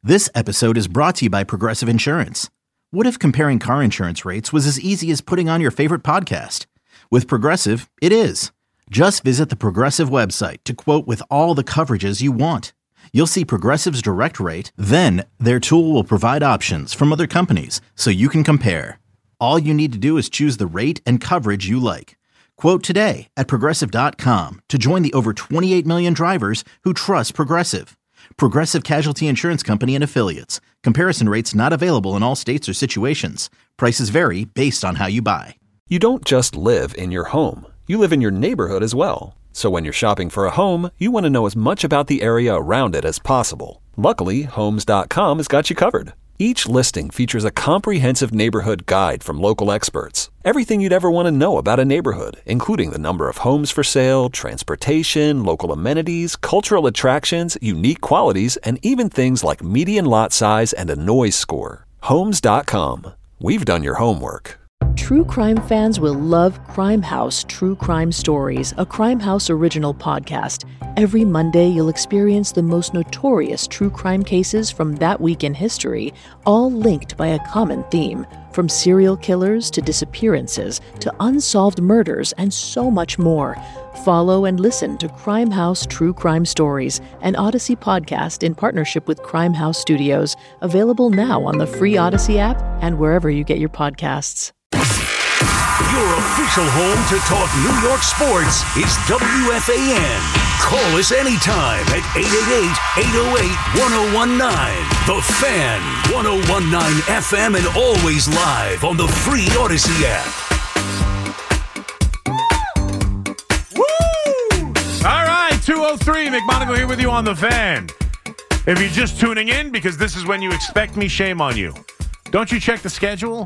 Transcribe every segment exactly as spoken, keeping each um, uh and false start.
This episode is brought to you by Progressive Insurance. What if comparing car insurance rates was as easy as putting on your favorite podcast? With Progressive, it is. Just visit the Progressive website to quote with all the coverages you want. You'll see Progressive's direct rate, then their tool will provide options from other companies so you can compare. All you need to do is choose the rate and coverage you like. Quote today at progressive dot com to join the over twenty-eight million drivers who trust Progressive. Progressive Casualty Insurance Company and Affiliates. Comparison rates not available in all states or situations. Prices vary based on how you buy. You don't just live in your home. You live in your neighborhood as well. So when you're shopping for a home, you want to know as much about the area around it as possible. Luckily, Homes dot com has got you covered. Each listing features a comprehensive neighborhood guide from local experts. Everything you'd ever want to know about a neighborhood, including the number of homes for sale, transportation, local amenities, cultural attractions, unique qualities, and even things like median lot size and a noise score. Homes dot com. We've done your homework. True crime fans will love Crime House True Crime Stories, a Crime House original podcast. Every Monday, you'll experience the most notorious true crime cases from that week in history, all linked by a common theme. From serial killers to disappearances to unsolved murders and so much more. Follow and listen to Crime House True Crime Stories, an Odyssey podcast in partnership with Crime House Studios, available now on the free Odyssey app and wherever you get your podcasts. Your official home to talk New York sports is W F A N. Call us anytime at eight eight eight, eight oh eight, one oh one nine. The Fan, ten nineteen F M, and always live on the free Odyssey app. Woo! All right, two oh three, McMonagle here with you on The Fan. If you're just tuning in because this is when you expect me, shame on you. Don't you check the schedule?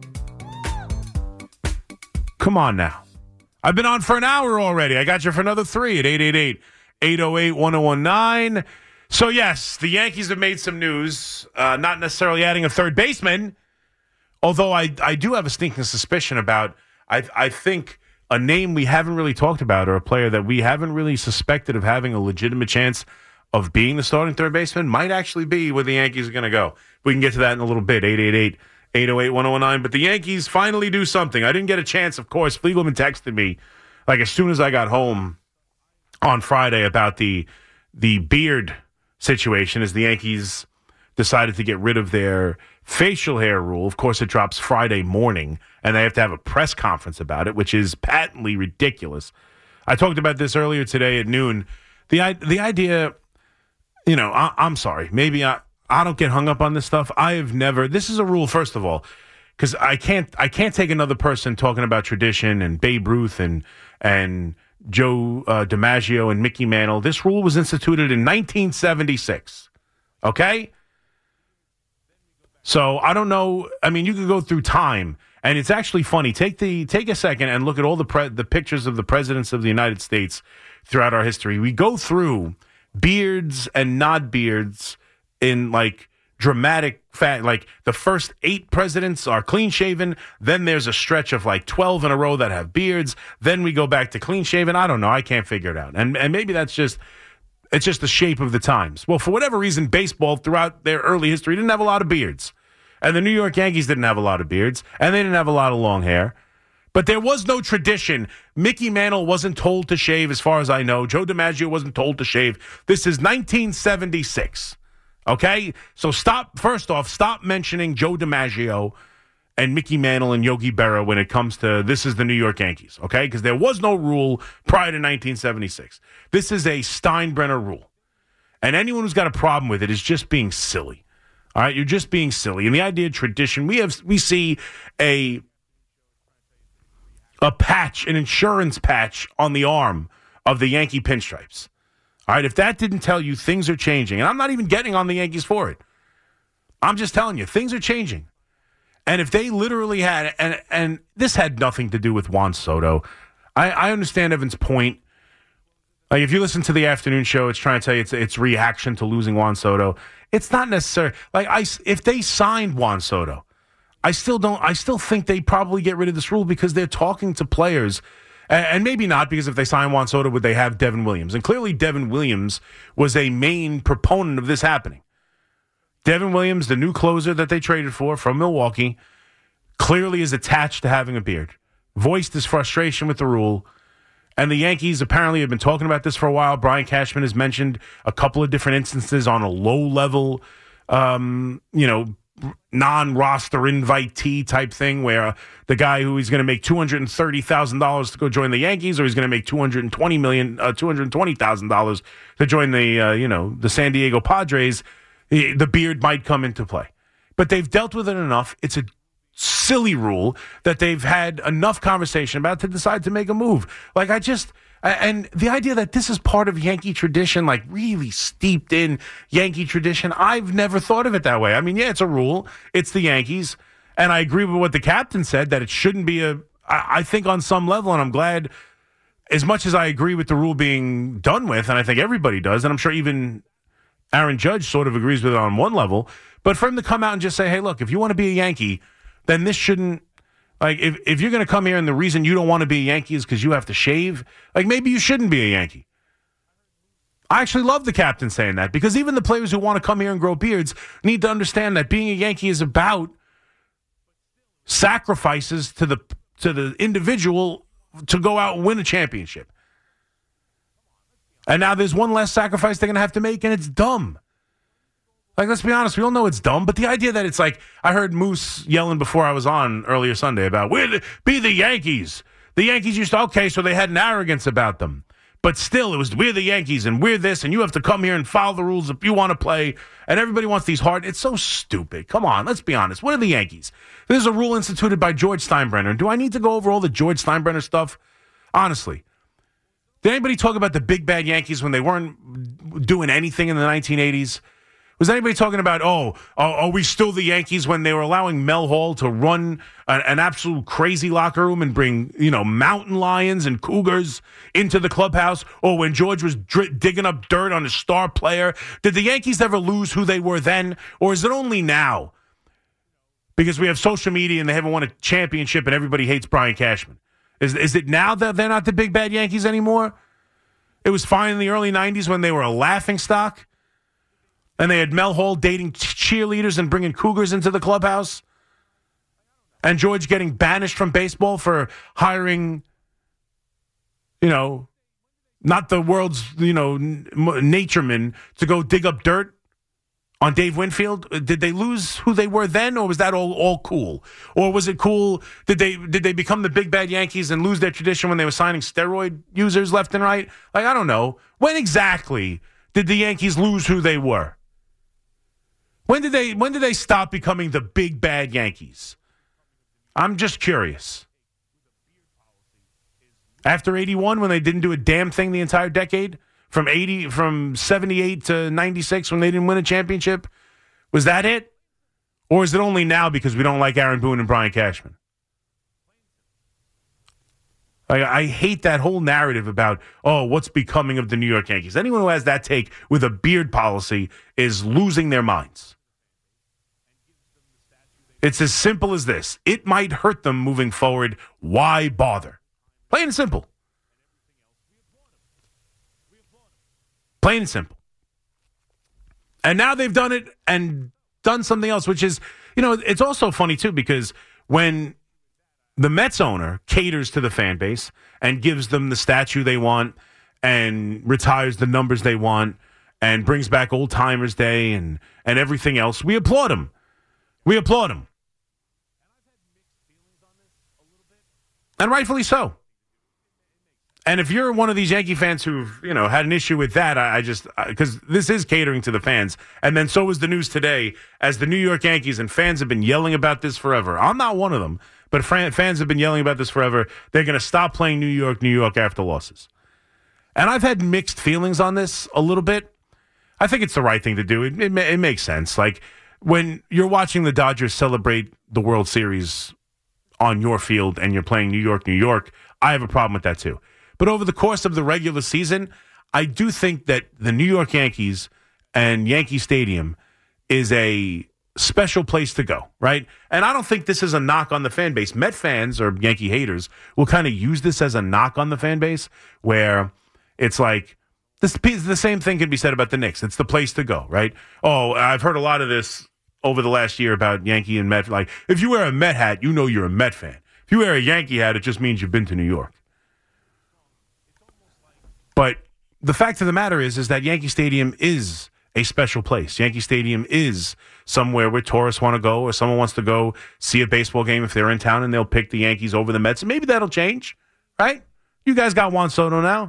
Come on now. I've been on for an hour already. I got you for another three at eight eight eight, eight oh eight, one oh one nine. So, yes, the Yankees have made some news, uh, not necessarily adding a third baseman, although I, I do have a stinking suspicion about, I, I think, a name we haven't really talked about or a player that we haven't really suspected of having a legitimate chance of being the starting third baseman might actually be where the Yankees are going to go. We can get to that in a little bit, eight eight eight, eight oh eight, one oh one nine. But the Yankees finally do something. I didn't get a chance, of course. Fliegelman texted me like as soon as I got home on Friday about the the beard situation as the Yankees decided to get rid of their facial hair rule. Of course, it drops Friday morning, and they have to have a press conference about it, which is patently ridiculous. I talked about this earlier today at noon. The the idea, you know, I, I'm sorry. Maybe I, I don't get hung up on this stuff. I have never. This is a rule, first of all, because I can't I can't take another person talking about tradition and Babe Ruth and and Joe uh, DiMaggio and Mickey Mantle. This rule was instituted in nineteen seventy-six. Okay? So I don't know. I mean, you could go through time, and it's actually funny. Take the take a second and look at all the pre- the pictures of the presidents of the United States throughout our history. We go through beards and not beards in like dramatic fact. Like the first eight presidents are clean shaven. Then there's a stretch of like twelve in a row that have beards. Then we go back to clean shaven. I don't know. I can't figure it out. And and maybe that's just it's just the shape of the times. Well, for whatever reason, baseball throughout their early history didn't have a lot of beards. And the New York Yankees didn't have a lot of beards. And they didn't have a lot of long hair. But there was no tradition. Mickey Mantle wasn't told to shave, as far as I know. Joe DiMaggio wasn't told to shave. This is nineteen seventy-six. Okay? So stop, first off, stop mentioning Joe DiMaggio and Mickey Mantle and Yogi Berra when it comes to this is the New York Yankees. Okay? Because there was no rule prior to nineteen seventy-six. This is a Steinbrenner rule. And anyone who's got a problem with it is just being silly. All right? You're just being silly. And the idea of tradition, we have we see a a patch, an insurance patch on the arm of the Yankee pinstripes. All right, if that didn't tell you things are changing, and I'm not even getting on the Yankees for it. I'm just telling you, things are changing. And if they literally had, and and this had nothing to do with Juan Soto. I, I understand Evan's point. Like if you listen to the afternoon show, it's trying to tell you it's it's reaction to losing Juan Soto. It's not necessary. Like I, if they signed Juan Soto, I still don't. I still think they probably get rid of this rule because they're talking to players. And maybe not, because if they sign Juan Soto, would they have Devin Williams? And clearly Devin Williams was a main proponent of this happening. Devin Williams, the new closer that they traded for from Milwaukee, clearly is attached to having a beard. Voiced his frustration with the rule. And the Yankees apparently have been talking about this for a while. Brian Cashman has mentioned a couple of different instances on a low-level, um, you know, non-roster invitee type thing where the guy who is going to make two hundred thirty thousand dollars to go join the Yankees, or he's going to make two hundred twenty million dollars, uh, two hundred twenty thousand dollars to join the, uh, you know, the San Diego Padres, the beard might come into play. But they've dealt with it enough. It's a silly rule that they've had enough conversation about to decide to make a move. Like, I just, and the idea that this is part of Yankee tradition, like really steeped in Yankee tradition, I've never thought of it that way. I mean, yeah, it's a rule. It's the Yankees. And I agree with what the captain said, that it shouldn't be a, I think on some level, and I'm glad, as much as I agree with the rule being done with, and I think everybody does, and I'm sure even Aaron Judge sort of agrees with it on one level, but for him to come out and just say, hey, look, if you want to be a Yankee, then this shouldn't, like, if, if you're going to come here and the reason you don't want to be a Yankee is because you have to shave, like, maybe you shouldn't be a Yankee. I actually love the captain saying that, because even the players who want to come here and grow beards need to understand that being a Yankee is about sacrifices to the to the individual to go out and win a championship. And now there's one less sacrifice they're going to have to make, and it's dumb. Like, let's be honest, we all know it's dumb, but the idea that it's like, I heard Moose yelling before I was on earlier Sunday about, we're the, be the Yankees. The Yankees used to, okay, so they had an arrogance about them. But still, it was, we're the Yankees, and we're this, and you have to come here and follow the rules if you want to play. And everybody wants these hard, it's so stupid. Come on, let's be honest. What are the Yankees? There's a rule instituted by George Steinbrenner. Do I need to go over all the George Steinbrenner stuff? Honestly. Did anybody talk about the big bad Yankees when they weren't doing anything in the nineteen eighties? Was anybody talking about, oh, are we still the Yankees when they were allowing Mel Hall to run an, an absolute crazy locker room and bring, you know, mountain lions and cougars into the clubhouse? Or when George was dr- digging up dirt on his star player? Did the Yankees ever lose who they were then? Or is it only now? Because we have social media and they haven't won a championship and everybody hates Brian Cashman. Is, is it now that they're not the big bad Yankees anymore? It was fine in the early nineties when they were a laughingstock. And they had Mel Hall dating cheerleaders and bringing cougars into the clubhouse. And George getting banished from baseball for hiring, you know, not the world's, you know, natureman to go dig up dirt on Dave Winfield. Did they lose who they were then, or was that all, all cool? Or was it cool? Did they did they become the big bad Yankees and lose their tradition when they were signing steroid users left and right? Like, I don't know. When exactly did the Yankees lose who they were? When did they when did they stop becoming the big bad Yankees? I'm just curious. After eighty-one, when they didn't do a damn thing the entire decade? From eighty from seventy-eight to ninety-six when they didn't win a championship? Was that it? Or is it only now because we don't like Aaron Boone and Brian Cashman? I, I hate that whole narrative about, oh, what's becoming of the New York Yankees. Anyone who has that take with a beard policy is losing their minds. It's as simple as this. It might hurt them moving forward. Why bother? Plain and simple. Plain and simple. And now they've done it and done something else, which is, you know, it's also funny, too, because when the Mets owner caters to the fan base and gives them the statue they want and retires the numbers they want and brings back Old Timers Day and, and everything else, we applaud him. We applaud him. And rightfully so. And if you're one of these Yankee fans who've, you know, had an issue with that, I, I just, because this is catering to the fans. And then so was the news today, as the New York Yankees and fans have been yelling about this forever. I'm not one of them, but fans have been yelling about this forever. They're going to stop playing New York, New York after losses. And I've had mixed feelings on this a little bit. I think it's the right thing to do. It, it, it makes sense. Like, when you're watching the Dodgers celebrate the World Series on your field and you're playing New York, New York, I have a problem with that too. But over the course of the regular season, I do think that the New York Yankees and Yankee Stadium is a special place to go, right? And I don't think this is a knock on the fan base. Met fans or Yankee haters will kind of use this as a knock on the fan base, where it's like, This, the same thing can be said about the Knicks. It's the place to go, right? Oh, I've heard a lot of this over the last year about Yankee and Met. Like, if you wear a Met hat, you know you're a Met fan. If you wear a Yankee hat, it just means you've been to New York. But the fact of the matter is, is that Yankee Stadium is a special place. Yankee Stadium is somewhere where tourists want to go, or someone wants to go see a baseball game if they're in town, and they'll pick the Yankees over the Mets. And maybe that'll change, right? You guys got Juan Soto now.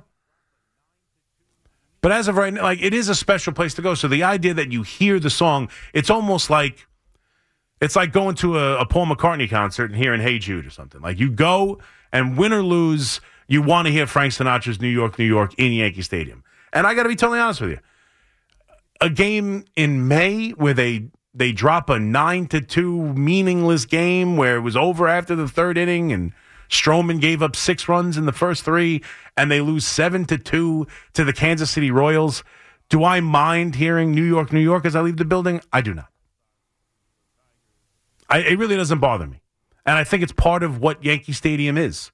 But as of right now, like, it is a special place to go. So the idea that you hear the song, it's almost like it's like going to a, a Paul McCartney concert and hearing Hey Jude or something. Like, you go, and win or lose, you want to hear Frank Sinatra's New York, New York in Yankee Stadium. And I got to be totally honest with you. A game in May where they they drop a nine to two meaningless game where it was over after the third inning and Stroman gave up six runs in the first three, and they lose seven to two to the Kansas City Royals. Do I mind hearing New York, New York as I leave the building? I do not. I, it really doesn't bother me. And I think it's part of what Yankee Stadium is.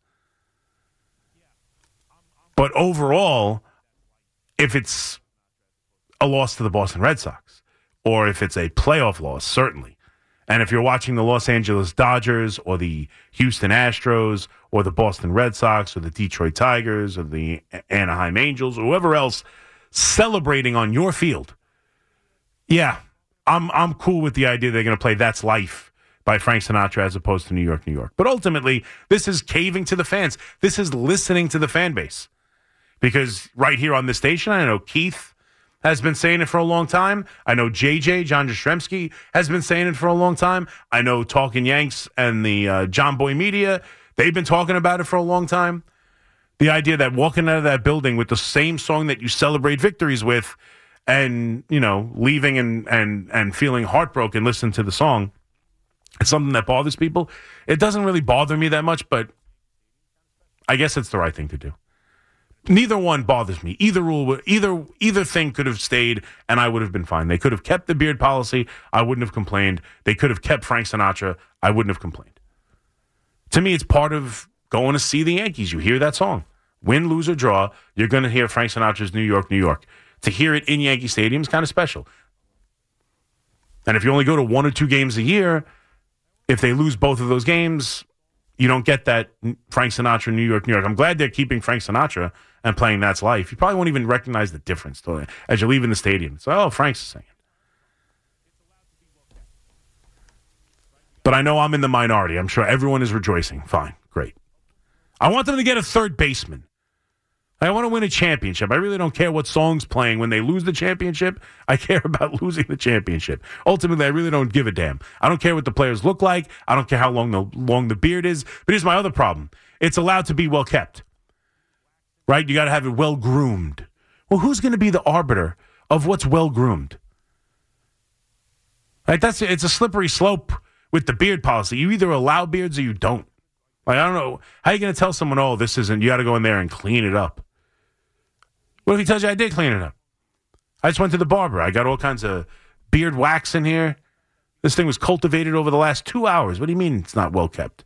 But overall, if it's a loss to the Boston Red Sox, or if it's a playoff loss, certainly. And if you're watching the Los Angeles Dodgers or the Houston Astros or the Boston Red Sox or the Detroit Tigers or the Anaheim Angels or whoever else celebrating on your field, yeah, I'm I'm cool with the idea they're going to play That's Life by Frank Sinatra as opposed to New York, New York. But ultimately, this is caving to the fans. This is listening to the fan base. Because right here on this station, I know Keith has been saying it for a long time. I know J J, John Jastrzemski, has been saying it for a long time. I know Talking Yanks and the uh, John Boy Media, they've been talking about it for a long time. The idea that walking out of that building with the same song that you celebrate victories with and, you know, leaving and, and, and feeling heartbroken listening to the song, it's something that bothers people. It doesn't really bother me that much, but I guess it's the right thing to do. Neither one bothers me. Either rule, either either thing could have stayed, and I would have been fine. They could have kept the beard policy. I wouldn't have complained. They could have kept Frank Sinatra. I wouldn't have complained. To me, it's part of going to see the Yankees. You hear that song. Win, lose, or draw, you're going to hear Frank Sinatra's New York, New York. To hear it in Yankee Stadium is kind of special. And if you only go to one or two games a year, if they lose both of those games, you don't get that Frank Sinatra, New York, New York. I'm glad they're keeping Frank Sinatra and playing That's Life. You probably won't even recognize the difference though, as you leave in the stadium. So, oh, Frank's singing. But I know I'm in the minority. I'm sure everyone is rejoicing. Fine, great. I want them to get a third baseman. I want to win a championship. I really don't care what song's playing when they lose the championship. I care about losing the championship. Ultimately, I really don't give a damn. I don't care what the players look like. I don't care how long the long the beard is. But here's my other problem. It's allowed to be well kept. Right? You got to have it well groomed. Well, who's going to be the arbiter of what's well groomed? Right? That's it's a slippery slope with the beard policy. You either allow beards or you don't. Like, I don't know. How are you going to tell someone, oh, this isn't, you got to go in there and clean it up? What if he tells you I did clean it up? I just went to the barber. I got all kinds of beard wax in here. This thing was cultivated over the last two hours. What do you mean it's not well kept?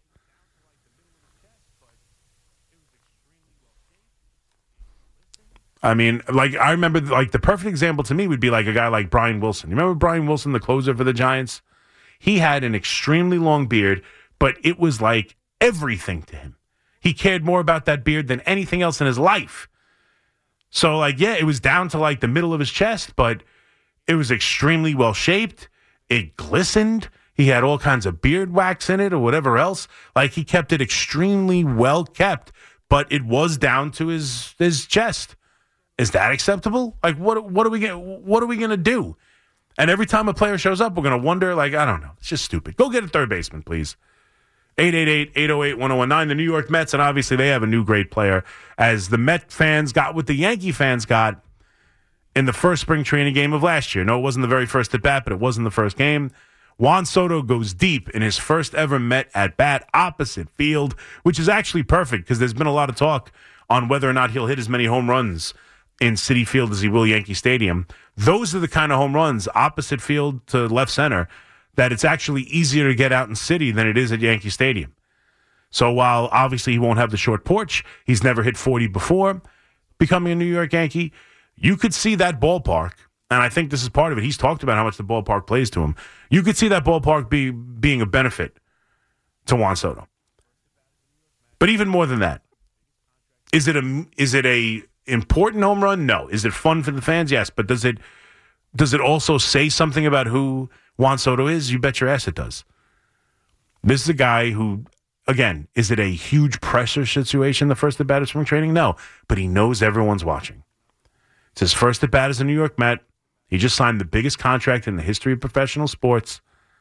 I mean, like, I remember, like, the perfect example to me would be like a guy like Brian Wilson. You remember Brian Wilson, the closer for the Giants? He had an extremely long beard, but it was like everything to him. He cared more about that beard than anything else in his life. So, like, yeah, it was down to, like, the middle of his chest, but it was extremely well-shaped. It glistened. He had all kinds of beard wax in it or whatever else. Like, he kept it extremely well-kept, but it was down to his his chest. Is that acceptable? Like, what what are we gonna, what are we going to do? And every time a player shows up, we're going to wonder, like, I don't know. It's just stupid. Go get a third baseman, please. eight eight eight, eight oh eight, one oh one nine. The New York Mets, and obviously they have a new great player, as the Met fans got what the Yankee fans got in the first spring training game of last year. No, it wasn't the very first at bat, but it was in the first game. Juan Soto goes deep in his first ever Met at bat opposite field, which is actually perfect because there's been a lot of talk on whether or not he'll hit as many home runs in Citi Field as he will Yankee Stadium. Those are the kind of home runs opposite field to left center that it's actually easier to get out in Citi than it is at Yankee Stadium. So while obviously he won't have the short porch, he's never hit forty before becoming a New York Yankee, You could see that ballpark, and I think this is part of it. He's talked about how much the ballpark plays to him. You could see that ballpark be being a benefit to Juan Soto. But even more than that, is it a is it a important home run? No. Is it fun for the fans? Yes. But does it does it also say something about who Juan Soto is? You bet your ass it does. This is a guy who, again, is it a huge pressure situation, the first at bat of spring training? No. But he knows everyone's watching. It's his first at bat as a New York Met. He just signed the biggest contract in the history of professional sports.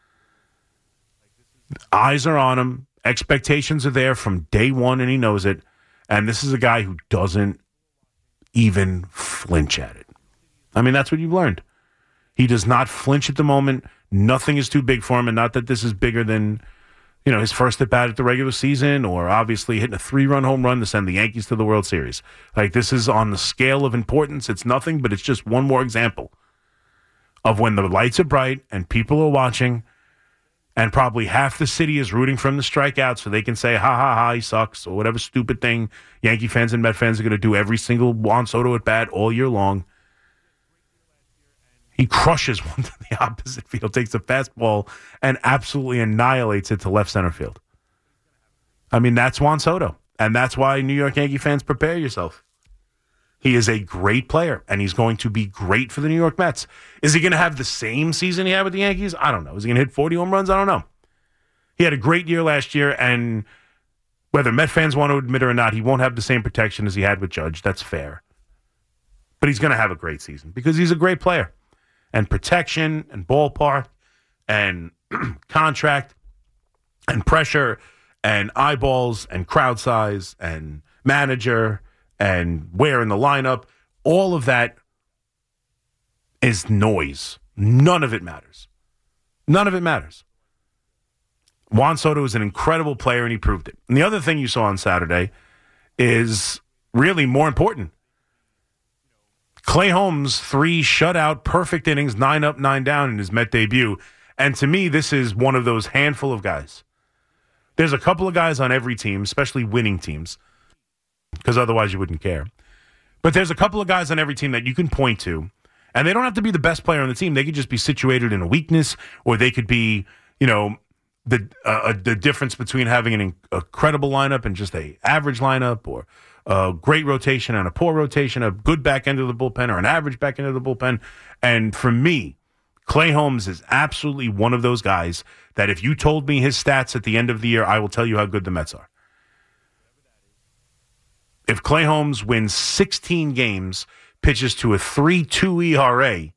Eyes are on him. Expectations are there from day one, and he knows it. And this is a guy who doesn't even flinch at it. I mean, that's what you've learned. He does not flinch at the moment. Nothing is too big for him, and not that this is bigger than, you know, his first at bat at the regular season, or obviously hitting a three-run home run to send the Yankees to the World Series. Like, this is on the scale of importance. It's nothing, but it's just one more example of when the lights are bright and people are watching, and probably half the city is rooting for him to strike out so they can say, ha, ha, ha, he sucks, or whatever stupid thing Yankee fans and Met fans are going to do every single Juan Soto at bat all year long. He crushes one to the opposite field, takes a fastball, and absolutely annihilates it to left center field. I mean, that's Juan Soto, and that's why New York Yankee fans, prepare yourself. He is a great player, and he's going to be great for the New York Mets. Is he going to have the same season he had with the Yankees? I don't know. Is he going to hit forty home runs? I don't know. He had a great year last year, and whether Met fans want to admit it or not, he won't have the same protection as he had with Judge. That's fair. But he's going to have a great season because he's a great player. And protection and ballpark and contract and pressure and eyeballs and crowd size and manager and where in the lineup, all of that is noise. None of it matters. None of it matters. Juan Soto is an incredible player, and he proved it. And the other thing you saw on Saturday is really more important. Clay Holmes, three shutout, perfect innings, nine up, nine down in his Met debut. And to me, this is one of those handful of guys. There's a couple of guys on every team, especially winning teams, because otherwise you wouldn't care. But there's a couple of guys on every team that you can point to, and they don't have to be the best player on the team. They could just be situated in a weakness, or they could be, you know, the uh, the difference between having an incredible lineup and just a average lineup, or a great rotation and a poor rotation, a good back end of the bullpen or an average back end of the bullpen. And for me, Clay Holmes is absolutely one of those guys that if you told me his stats at the end of the year, I will tell you how good the Mets are. If Clay Holmes wins sixteen games, pitches to a three point two E R A,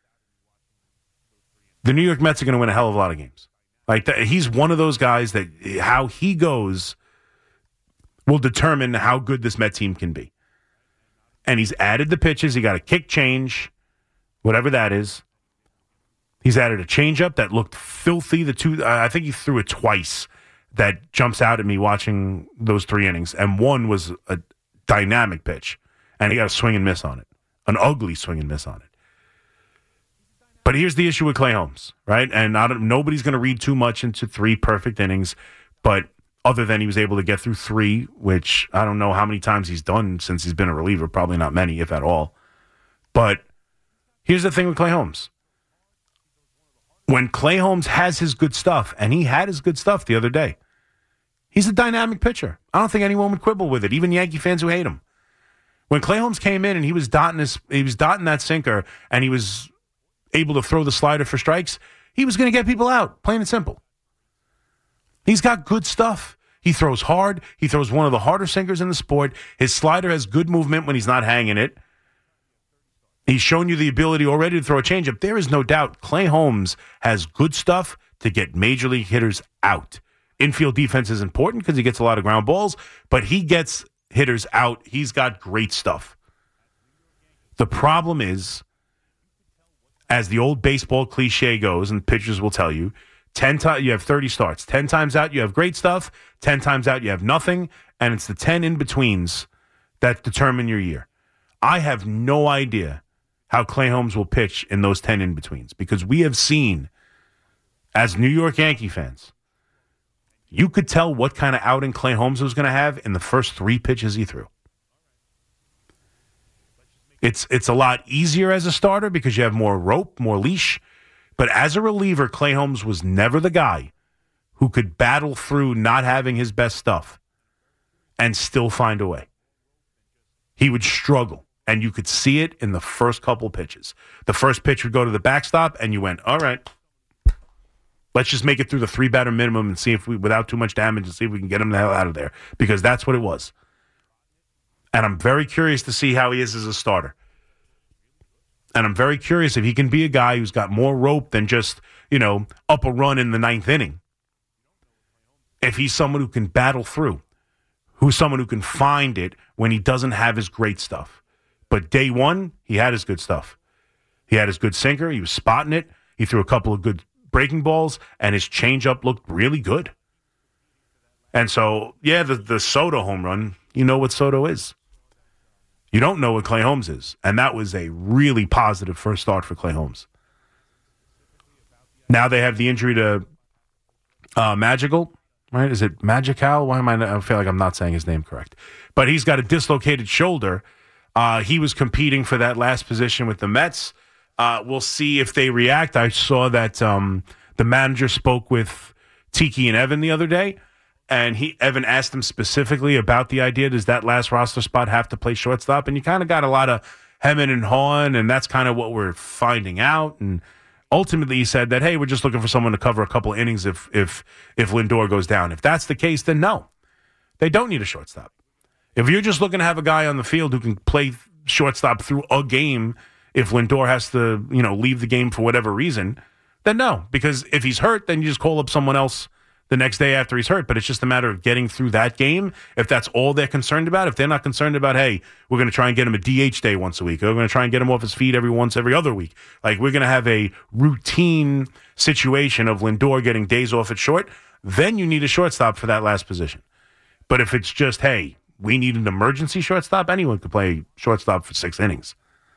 the New York Mets are going to win a hell of a lot of games. Like that, he's one of those guys that how he goes will determine how good this Met team can be. And he's added the pitches. He got a kick change, whatever that is. He's added a changeup that looked filthy. The two, uh, I think he threw it twice. That jumps out at me watching those three innings. And one was a dynamic pitch, and he got a swing and miss on it, an ugly swing and miss on it. But here's the issue with Clay Holmes, right? And I don't, nobody's going to read too much into three perfect innings, but other than he was able to get through three, which I don't know how many times he's done since he's been a reliever, probably not many, if at all. But here's the thing with Clay Holmes. When Clay Holmes has his good stuff, and he had his good stuff the other day, he's a dynamic pitcher. I don't think anyone would quibble with it, even Yankee fans who hate him. When Clay Holmes came in and he was dotting his, he was dotting that sinker, and he was able to throw the slider for strikes, he was going to get people out, plain and simple. He's got good stuff. He throws hard. He throws one of the harder sinkers in the sport. His slider has good movement when he's not hanging it. He's shown you the ability already to throw a changeup. There is no doubt Clay Holmes has good stuff to get major league hitters out. Infield defense is important because he gets a lot of ground balls, but he gets hitters out. He's got great stuff. The problem is, as the old baseball cliche goes, and pitchers will tell you, ten times you have thirty starts. ten times out, you have great stuff. ten times out, you have nothing. And it's the ten in-betweens that determine your year. I have no idea how Clay Holmes will pitch in those ten in-betweens, because we have seen, as New York Yankee fans, you could tell what kind of outing Clay Holmes was going to have in the first three pitches he threw. It's it's a lot easier as a starter because you have more rope, more leash. But as a reliever, Clay Holmes was never the guy who could battle through not having his best stuff and still find a way. He would struggle, and you could see it in the first couple pitches. The first pitch would go to the backstop, and you went, all right, let's just make it through the three-batter minimum and see if we, without too much damage, and see if we can get him the hell out of there, because that's what it was. And I'm very curious to see how he is as a starter. And I'm very curious if he can be a guy who's got more rope than just, you know, up a run in the ninth inning. If he's someone who can battle through, who's someone who can find it when he doesn't have his great stuff. But day one, he had his good stuff. He had his good sinker. He was spotting it. He threw a couple of good breaking balls, and his changeup looked really good. And so, yeah, the, the Soto home run, you know what Soto is. You don't know what Clay Holmes is. And that was a really positive first start for Clay Holmes. Now they have the injury to uh, Magical, right? Is it Magical? Why am I? Not, I feel like I'm not saying his name correct. But he's got a dislocated shoulder. Uh, he was competing for that last position with the Mets. Uh, we'll see if they react. I saw that um, the manager spoke with Tiki and Evan the other day. And he Evan asked him specifically about the idea, does that last roster spot have to play shortstop? And you kind of got a lot of hemming and hawing, and that's kind of what we're finding out. And ultimately he said that, hey, we're just looking for someone to cover a couple innings if if if Lindor goes down. If that's the case, then no. They don't need a shortstop. If you're just looking to have a guy on the field who can play shortstop through a game, if Lindor has to, you know, leave the game for whatever reason, then no. Because if he's hurt, then you just call up someone else the next day after he's hurt. But it's just a matter of getting through that game. If that's all they're concerned about, if they're not concerned about, hey, we're going to try and get him a D H day once a week, or we're going to try and get him off his feet every once, every other week. Like, we're going to have a routine situation of Lindor getting days off at short, then you need a shortstop for that last position. But if it's just, hey, we need an emergency shortstop, anyone could play shortstop for six innings.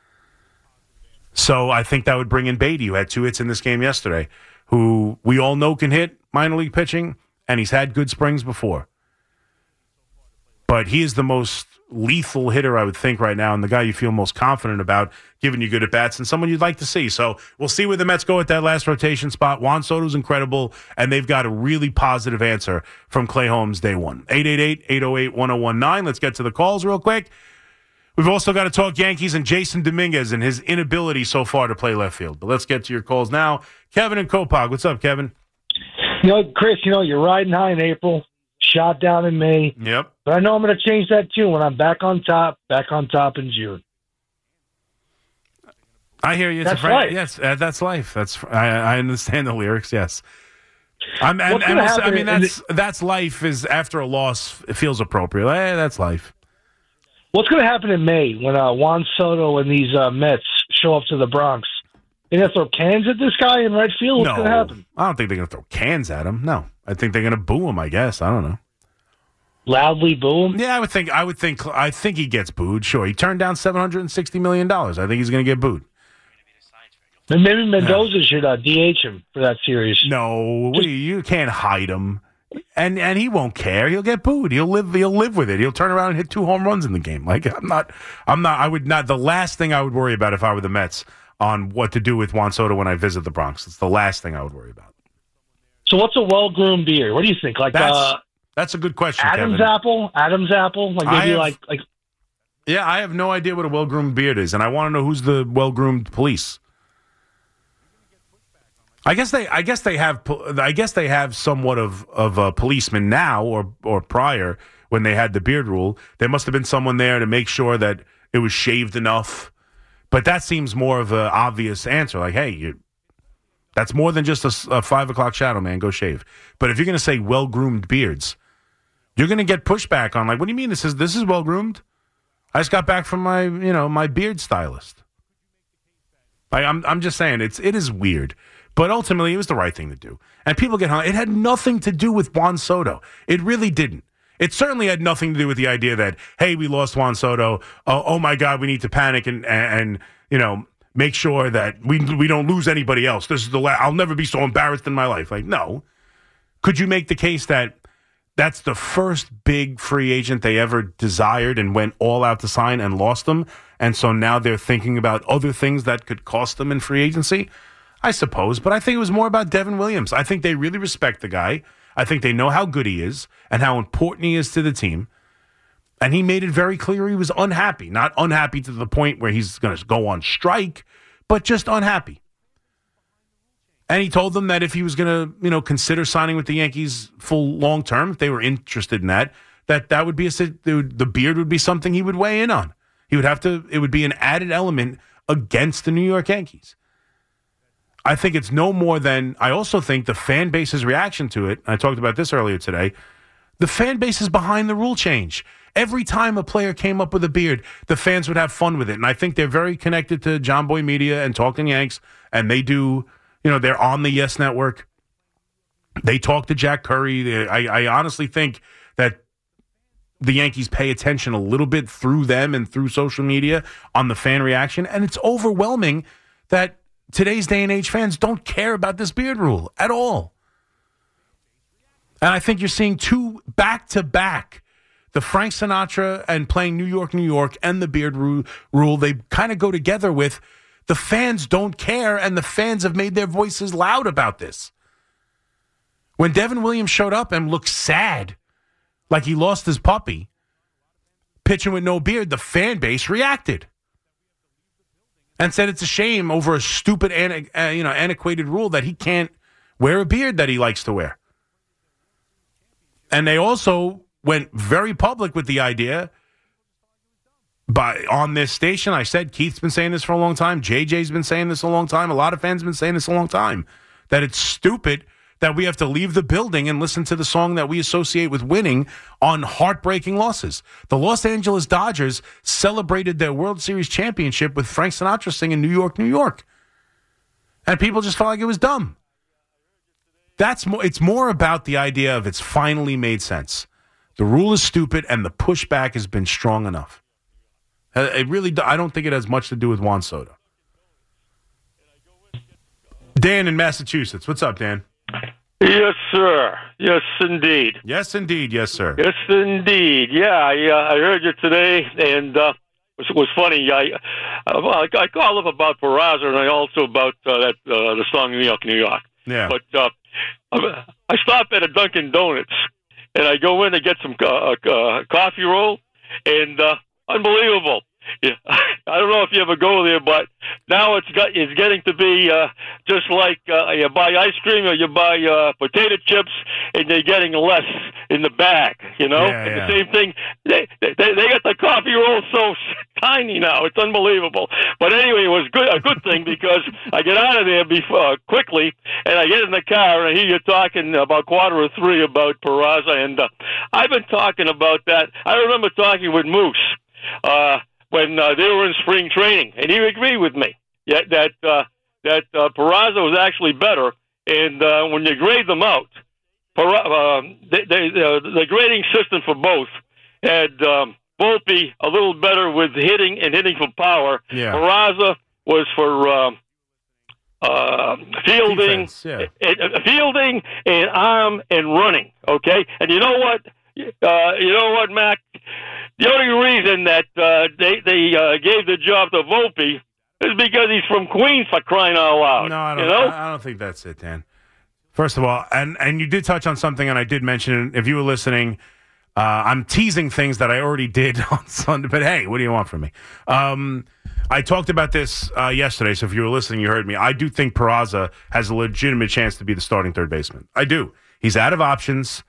So I think that would bring in Beatty, who had two hits in this game yesterday, who we all know can hit minor league pitching, and he's had good springs before. But he is the most lethal hitter, I would think, right now, and the guy you feel most confident about giving you good at-bats, and someone you'd like to see. So we'll see where the Mets go at that last rotation spot. Juan Soto's incredible, and they've got a really positive answer from Clay Holmes day one. eight eight eight, eight oh eight, one oh one nine. Let's get to the calls real quick. We've also got to talk Yankees and Jason Dominguez and his inability so far to play left field. But let's get to your calls now. Kevin and Kopog. What's up, Kevin? You know, Chris, you know, you're riding high in April, shot down in May. Yep. But I know I'm going to change that, too, when I'm back on top, back on top in June. I hear you. It's that's a friend. life. Yes, uh, that's life. That's I, I understand the lyrics, yes. I'm, and, What's and gonna also, I happen mean, in that's that's life is after a loss, it feels appropriate. Hey, that's life. What's going to happen in May when uh, Juan Soto and these uh, Mets show up to the Bronx? They're going to throw cans at this guy in right field? What's no, going to happen? I don't think they're going to throw cans at him. No. I think they're going to boo him, I guess. I don't know. Loudly boo him? Yeah, I would think I would think I think he gets booed. Sure. He turned down seven hundred sixty million dollars. I think he's going to get booed. And maybe Mendoza yeah. should uh, D H him for that series. No, you, you can't hide him. And and he won't care. He'll get booed. He'll live he'll live with it. He'll turn around and hit two home runs in the game. Like I'm not I'm not I would not the last thing I would worry about if I were the Mets on what to do with Juan Soto when I visit the Bronx. It's the last thing I would worry about. So what's a well-groomed beard? What do you think? Like that's, uh, that's a good question, Adam's Kevin. apple? Adam's apple? Like maybe have, like like Yeah, I have no idea what a well-groomed beard is, and I want to know who's the well-groomed police. I guess they I guess they have I guess they have somewhat of of a policeman now or or prior when they had the beard rule. There must have been someone there to make sure that it was shaved enough. But that seems more of an obvious answer. Like, hey, you, that's more than just a, a five o'clock shadow, man. Go shave. But if you're going to say well-groomed beards, you're going to get pushback on, like, what do you mean this is this is well-groomed? I just got back from my, you know, my beard stylist. Like, I'm I'm just saying, it's it is weird. But ultimately, it was the right thing to do. And people get hung. It had nothing to do with Juan Soto. It really didn't. It certainly had nothing to do with the idea that, hey, we lost Juan Soto. Oh, oh my God, we need to panic and, and, and you know, make sure that we we don't lose anybody else. This is the la- I'll never be so embarrassed in my life. Like, no. Could you make the case that That's the first big free agent they ever desired and went all out to sign and lost them. And so now they're thinking about other things that could cost them in free agency, I suppose. But I think it was more about Devin Williams. I think they really respect the guy. I think they know how good he is and how important he is to the team. And he made it very clear he was unhappy. Not unhappy to the point where he's going to go on strike, but just unhappy. And he told them that if he was going to, you know, consider signing with the Yankees full long term, if they were interested in that, that that would be a, the beard would be something he would weigh in on. He would have to, it would be an added element against the New York Yankees. I think it's no more than, I also think the fan base's reaction to it, I talked about this earlier today, the fan base is behind the rule change. Every time a player came up with a beard, the fans would have fun with it. And I think they're very connected to John Boy Media and Talking Yanks, and they do, you know, they're on the Yes Network. They talk to Jack Curry. They, I, I honestly think that the Yankees pay attention a little bit through them and through social media on the fan reaction. And it's overwhelming that today's day and age fans don't care about this beard rule at all. And I think you're seeing two back-to-back, the Frank Sinatra and playing New York, New York, and the beard ru- rule, they kind of go together with the fans don't care, and the fans have made their voices loud about this. When Devin Williams showed up and looked sad, like he lost his puppy, pitching with no beard, the fan base reacted and said it's a shame over a stupid, uh, you know, antiquated rule that he can't wear a beard that he likes to wear. And they also went very public with the idea. By on this station, I said Keith's been saying this for a long time. J J's been saying this a long time. A lot of fans have been saying this a long time. That it's stupid that we have to leave the building and listen to the song that we associate with winning on heartbreaking losses. The Los Angeles Dodgers celebrated their World Series championship with Frank Sinatra singing New York, New York. And people just felt like it was dumb. That's more, it's more about the idea of it's finally made sense. The rule is stupid and the pushback has been strong enough. It really, I don't think it has much to do with Juan Soto. Dan in Massachusetts. What's up, Dan? Yes, sir. Yes, indeed. Yes, indeed. Yes, sir. Yes, indeed. Yeah, I, uh, I heard you today, and uh, it was funny. I, uh, well, I, I called up about Peraza, and I also about uh, that uh, the song New York, New York. Yeah. But uh, I stop at a Dunkin' Donuts, and I go in to get some uh, uh, coffee roll, and uh, unbelievable. Yeah, I don't know if you ever go there, but now it's got it's getting to be uh, just like uh, you buy ice cream or you buy uh, potato chips, and they're getting less in the bag. You know, yeah, and yeah. the same thing. They, they they got the coffee roll so tiny now; it's unbelievable. But anyway, it was good a good thing because I get out of there before uh, quickly, and I get in the car and I hear you talking about quarter of three about Peraza, and uh, I've been talking about that. I remember talking with Moose. Uh, when uh, they were in spring training, and he agreed with me yeah, that uh, that uh, Peraza was actually better. And uh, when you grade them out, Pera- uh, they, they, uh, the grading system for both had um, Volpe a little better with hitting and hitting for power. Yeah. Peraza was for uh, uh, fielding, Defense, yeah. and, uh, fielding and arm and running. Okay, and you know what? Uh, you know what, Mac? The only reason that uh, they they uh, gave the job to Volpe is because he's from Queens, for crying out loud. No, I don't. You know? I don't think that's it, Dan. First of all, and and you did touch on something, and I did mention it. If you were listening, uh, I'm teasing things that I already did on Sunday. But hey, what do you want from me? Um, I talked about this uh, yesterday, so if you were listening, you heard me. I do think Peraza has a legitimate chance to be the starting third baseman. I do. He's out of options.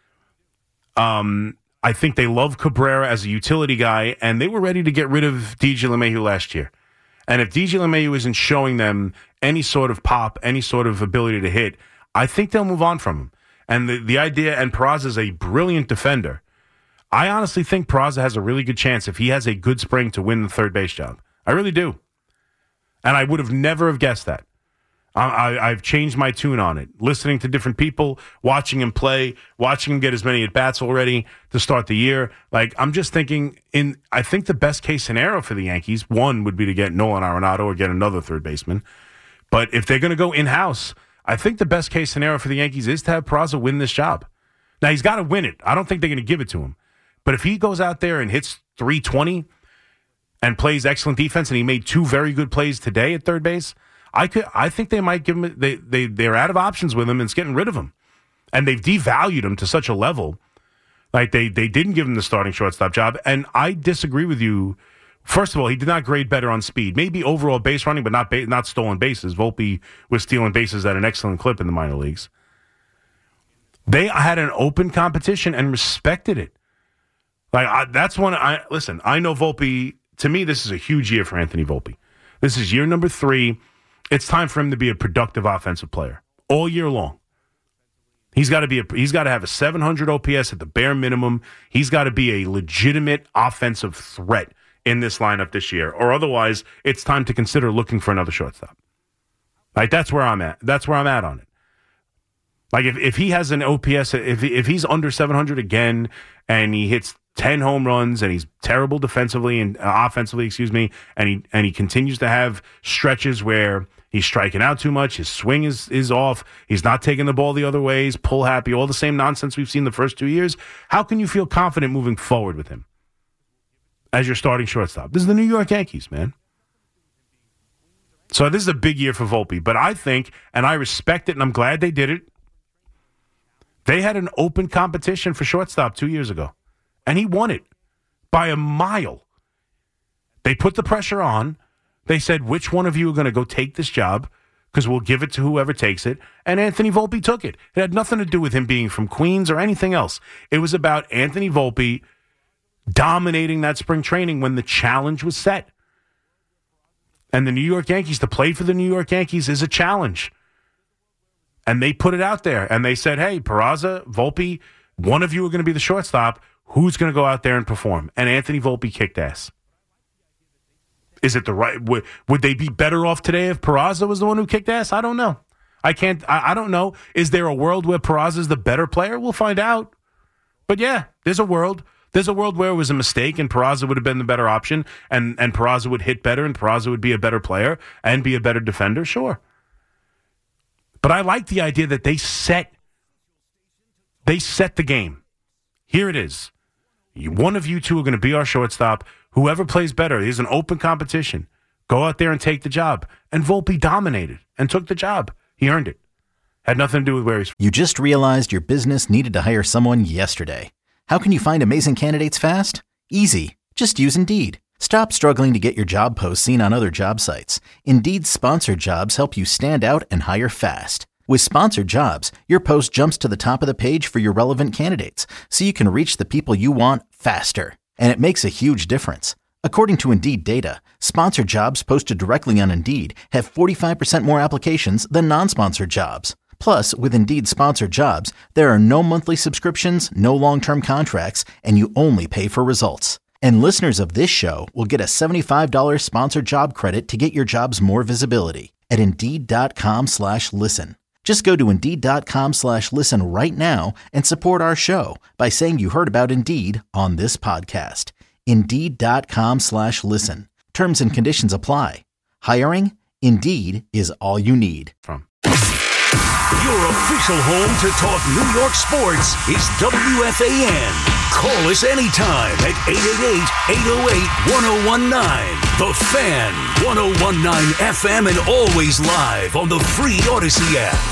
Um. I think they love Cabrera as a utility guy, and they were ready to get rid of D J LeMahieu last year. And if D J LeMahieu isn't showing them any sort of pop, any sort of ability to hit, I think they'll move on from him. And the, the idea, and Peraza is a brilliant defender. I honestly think Peraza has a really good chance if he has a good spring to win the third base job. I really do. And I would have never have guessed that. I, I've changed my tune on it. Listening to different people, watching him play, watching him get as many at-bats already to start the year. Like, I'm just thinking, in. I think the best case scenario for the Yankees, one, would be to get Nolan Arenado or get another third baseman. But if they're going to go in-house, I think the best case scenario for the Yankees is to have Peraza win this job. Now, he's got to win it. I don't think they're going to give it to him. But if he goes out there and hits three twenty and plays excellent defense, and he made two very good plays today at third base, I could. I think they might give him. They they they're out of options with him, and it's getting rid of him, and they've devalued him to such a level. Like they they didn't give him the starting shortstop job, and I disagree with you. First of all, he did not grade better on speed. Maybe overall base running, but not ba- not stolen bases. Volpe was stealing bases at an excellent clip in the minor leagues. They had an open competition and respected it. Like I, that's one. I listen. I know Volpe. To me, this is a huge year for Anthony Volpe. This is year number three. It's time for him to be a productive offensive player all year long. He's got to be. A, he's got to have a seven hundred O P S at the bare minimum. He's got to be a legitimate offensive threat in this lineup this year, or otherwise, it's time to consider looking for another shortstop. Like that's where I'm at. That's where I'm at on it. Like if, if he has an O P S, if if he's under seven hundred again, and he hits ten home runs, and he's terrible defensively and uh, offensively, excuse me, and he and he continues to have stretches where he's striking out too much, his swing is is off, he's not taking the ball the other ways, pull happy, all the same nonsense we've seen the first two years. How can you feel confident moving forward with him as your starting shortstop? This is the New York Yankees, man. So this is a big year for Volpe, but I think, and I respect it, and I'm glad they did it. They had an open competition for shortstop two years ago, and he won it by a mile. They put the pressure on. They said, which one of you are going to go take this job? Because we'll give it to whoever takes it. And Anthony Volpe took it. It had nothing to do with him being from Queens or anything else. It was about Anthony Volpe dominating that spring training when the challenge was set. And the New York Yankees, to play for the New York Yankees is a challenge. And they put it out there. And they said, hey, Peraza, Volpe, one of you are going to be the shortstop. Who's going to go out there and perform? And Anthony Volpe kicked ass. Is it the right? Would, would they be better off today if Peraza was the one who kicked ass? I don't know. I can't. I, I don't know. Is there a world where Peraza is the better player? We'll find out. But yeah, there's a world. There's a world where it was a mistake and Peraza would have been the better option, and and Peraza would hit better, and Peraza would be a better player and be a better defender. Sure. But I like the idea that they set. They set the game. Here it is. One of you two are going to be our shortstop. Whoever plays better is an open competition. Go out there and take the job. And Volpe dominated and took the job. He earned it. Had nothing to do with where he's from. You just realized your business needed to hire someone yesterday. How can you find amazing candidates fast? Easy. Just use Indeed. Stop struggling to get your job posts seen on other job sites. Indeed's sponsored jobs help you stand out and hire fast. With sponsored jobs, your post jumps to the top of the page for your relevant candidates, so you can reach the people you want faster. And it makes a huge difference. According to Indeed data, sponsored jobs posted directly on Indeed have forty-five percent more applications than non-sponsored jobs. Plus, with Indeed sponsored jobs, there are no monthly subscriptions, no long-term contracts, and you only pay for results. And listeners of this show will get a seventy-five dollars sponsored job credit to get your jobs more visibility at Indeed.com slash listen. Just go to Indeed.com slash listen right now and support our show by saying you heard about Indeed on this podcast. Indeed.com slash listen. Terms and conditions apply. Hiring? Indeed is all you need. From Your official home to talk New York sports is W F A N. Call us anytime at eight eight eight, eight oh eight, one oh one nine. The Fan, one oh one point nine F M, and always live on the free Odyssey app.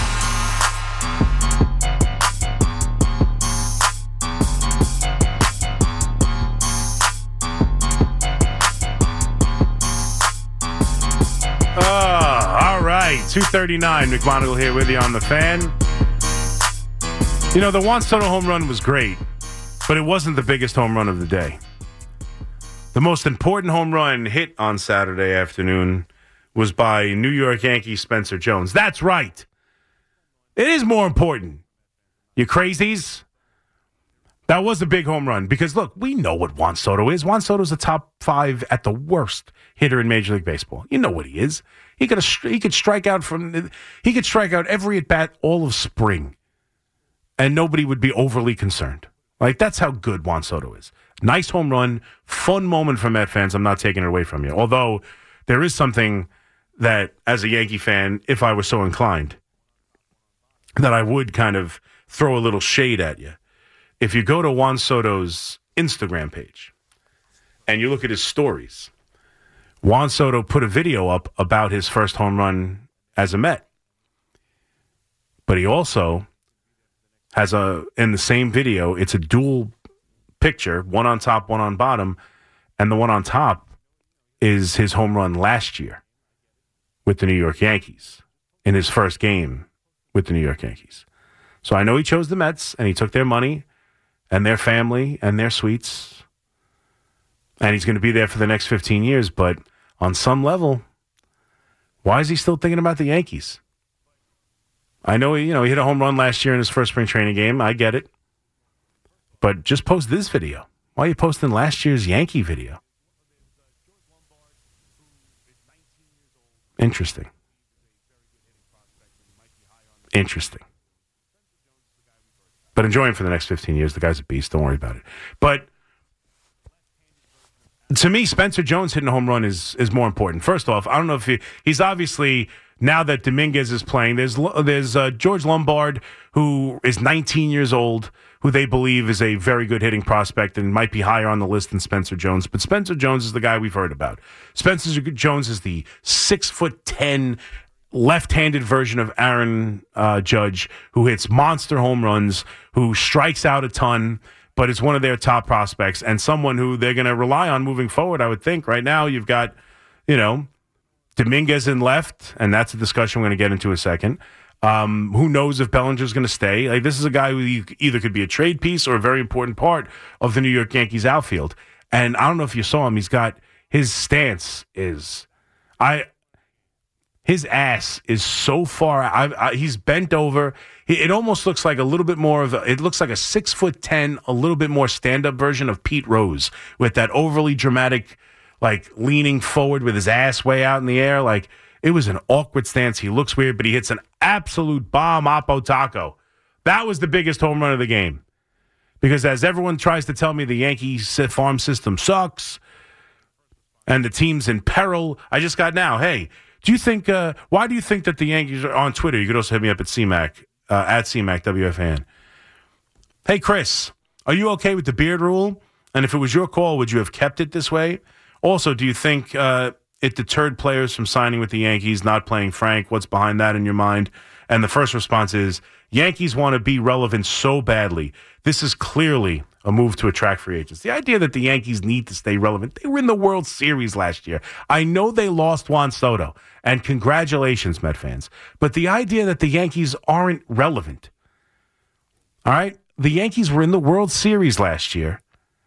two thirty-nine, McMonagle here with you on The Fan. You know, the Juan Soto home run was great, but it wasn't the biggest home run of the day. The most important home run hit on Saturday afternoon was by New York Yankees Spencer Jones. That's right. It is more important. You crazies? That was a big home run because, look, we know what Juan Soto is. Juan Soto's a top five at the worst hitter in Major League Baseball. You know what he is. He could he could strike out from he could strike out every at bat all of spring, and nobody would be overly concerned. Like that's how good Juan Soto is. Nice home run, fun moment for Met fans. I'm not taking it away from you. Although there is something that, as a Yankee fan, if I was so inclined, that I would kind of throw a little shade at you. if you go to Juan Soto's Instagram page and you look at his stories, Juan Soto put a video up about his first home run as a Met. But he also has a, in the same video, it's a dual picture, one on top, one on bottom, and the one on top is his home run last year with the New York Yankees in his first game with the New York Yankees. So I know he chose the Mets, and he took their money and their family and their suites, and he's going to be there for the next fifteen years, but on some level, why is he still thinking about the Yankees? I know he, you know, he hit a home run last year in his first spring training game. I get it. But just post this video. Why are you posting last year's Yankee video? Interesting. Interesting. But enjoy him for the next fifteen years. The guy's a beast. Don't worry about it. But to me, Spencer Jones hitting a home run is is more important. First off, I don't know if he, he's obviously, now that Dominguez is playing, there's there's uh, George Lombard, who is nineteen years old, who they believe is a very good hitting prospect and might be higher on the list than Spencer Jones. But Spencer Jones is the guy we've heard about. Spencer Jones is the six foot ten left-handed version of Aaron uh, Judge, who hits monster home runs, who strikes out a ton, but is one of their top prospects and someone who they're going to rely on moving forward, I would think. Right now, you've got, you know, Dominguez in left, and that's a discussion we're going to get into in a second. Um, who knows if Bellinger's going to stay? Like, this is a guy who either could be a trade piece or a very important part of the New York Yankees outfield. And I don't know if you saw him. He's got his stance is, I, his ass is so far. I, I, he's bent over. It almost looks like a little bit more of a, it looks like a six foot ten, a little bit more stand up version of Pete Rose with that overly dramatic, like leaning forward with his ass way out in the air. Like, it was an awkward stance. He looks weird, but he hits an absolute bomb oppo taco. That was the biggest home run of the game. Because as everyone tries to tell me the Yankee farm system sucks and the team's in peril, I just got now, hey, do you think, uh, why do you think that the Yankees are on Twitter? You could also hit me up at C Mac, uh, at C Mac W F A N. Hey, Chris, are you okay with the beard rule? And if it was your call, would you have kept it this way? Also, do you think uh, it deterred players from signing with the Yankees, not playing Frank? What's behind that in your mind? And the first response is, Yankees want to be relevant so badly. This is clearly a move to attract free agents. The idea that the Yankees need to stay relevant. They were in the World Series last year. I know they lost Juan Soto, and congratulations, Met fans. But the idea that the Yankees aren't relevant. All right? The Yankees were in the World Series last year.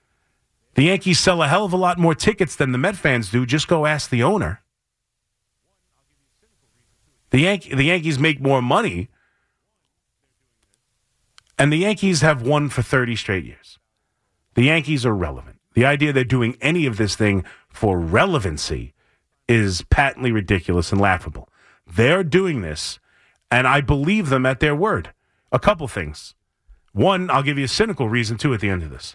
The Yankees sell a hell of a lot more tickets than the Met fans do. Just go ask the owner. The, Yan- the Yankees make more money. And the Yankees have won for thirty straight years. The Yankees are relevant. The idea they're doing any of this thing for relevancy is patently ridiculous and laughable. They're doing this, and I believe them at their word. A couple things. One, I'll give you a cynical reason, too, at the end of this.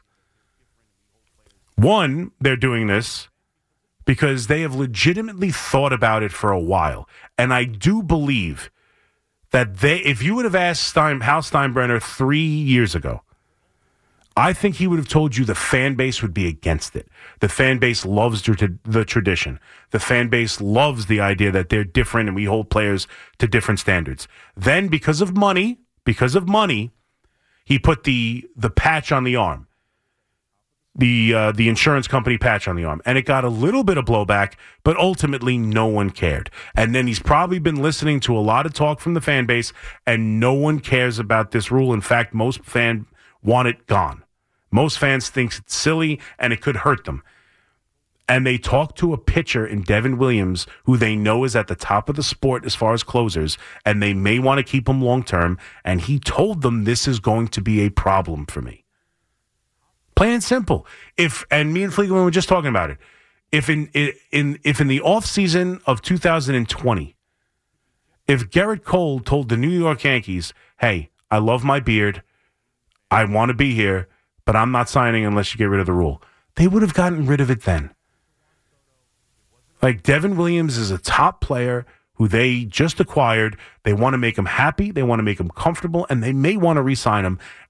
One, they're doing this because they have legitimately thought about it for a while. And I do believe that they, if you would have asked Stein, Hal Steinbrenner three years ago, I think he would have told you the fan base would be against it. The fan base loves the tradition. The fan base loves the idea that they're different and we hold players to different standards. Then, because of money, because of money, he put the the patch on the arm. The uh, the insurance company patch on the arm. And it got a little bit of blowback, but ultimately no one cared. And then he's probably been listening to a lot of talk from the fan base, and no one cares about this rule. In fact, most fans want it gone. Most fans think it's silly, and it could hurt them. And they talk to a pitcher in Devin Williams, who they know is at the top of the sport as far as closers, and they may want to keep him long-term, and he told them this is going to be a problem for me. Plain and simple. If and me and Fleetwood were just talking about it. If in in if in the offseason of two thousand twenty, if Gerrit Cole told the New York Yankees, "Hey, I love my beard, I want to be here, but I'm not signing unless you get rid of the rule," they would have gotten rid of it then. Like, Devin Williams is a top player who they just acquired. They want to make him happy. They want to make him comfortable, and they may want to re-sign him. And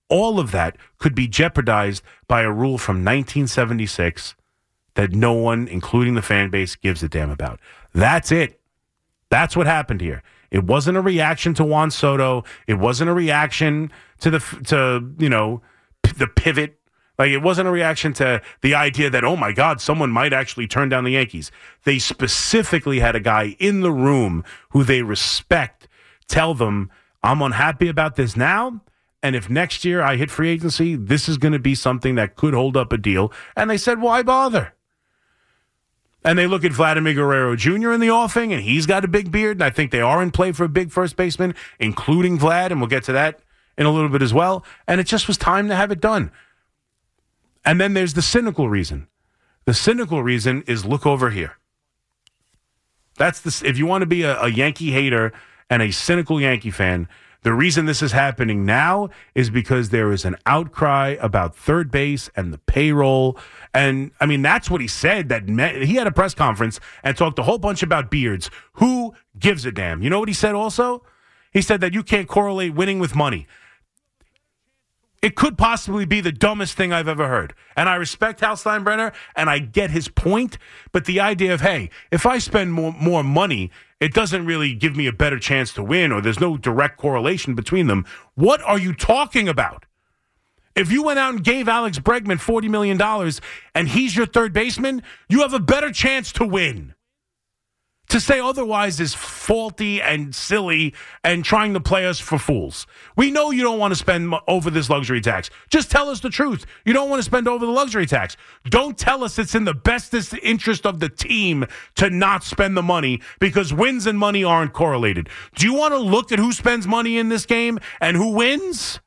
all of that could be jeopardized by a rule from nineteen seventy-six that no one, including the fan base, gives a damn about. That's it. That's what happened here. It wasn't a reaction to Juan Soto. It wasn't a reaction to the, to, you know, p- the pivot. Like, it wasn't a reaction to the idea that, oh, my God, someone might actually turn down the Yankees. They specifically had a guy in the room who they respect tell them, I'm unhappy about this now, and if next year I hit free agency, this is going to be something that could hold up a deal. And they said, why bother? And they look at Vladimir Guerrero Junior in the offing, and he's got a big beard, and I think they are in play for a big first baseman, including Vlad, and we'll get to that in a little bit as well. And it just was time to have it done. And then there's the cynical reason. The cynical reason is look over here. That's the, if you want to be a, a Yankee hater and a cynical Yankee fan, the reason this is happening now is because there is an outcry about third base and the payroll. And, I mean, that's what he said. That met, he had a press conference and talked a whole bunch about beards. Who gives a damn? You know what he said also? He said that you can't correlate winning with money. It could possibly be the dumbest thing I've ever heard. And I respect Hal Steinbrenner, and I get his point. But the idea of, hey, if I spend more, more money, it doesn't really give me a better chance to win, or there's no direct correlation between them. What are you talking about? If you went out and gave Alex Bregman forty million dollars and he's your third baseman, you have a better chance to win. To say otherwise is faulty and silly and trying to play us for fools. We know you don't want to spend over this luxury tax. Just tell us the truth. You don't want to spend over the luxury tax. Don't tell us it's in the bestest interest of the team to not spend the money, because wins and money aren't correlated. Do you want to look at who spends money in this game and who wins?